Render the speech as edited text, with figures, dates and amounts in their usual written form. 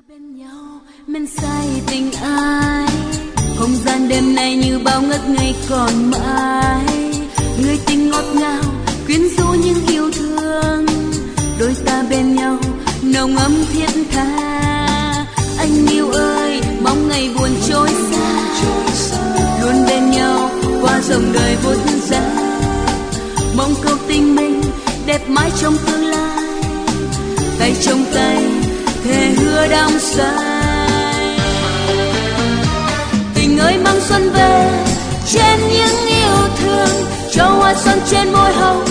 bên nhau men say tình ai, không gian đêm nay như bao ngất ngây còn mãi. Người tình ngọt ngào quyến rũ những yêu thương, đôi ta bên nhau nồng ấm thiết tha. Anh yêu ơi mong ngày buồn trôi xa, luôn bên nhau qua dòng đời vút ra. Mong câu tình mình đẹp mãi trong tương lai, tay trong tay thề hứa đắm say. Tình ơi mang xuân về trên những yêu thương, cho hoa xuân trên môi hồng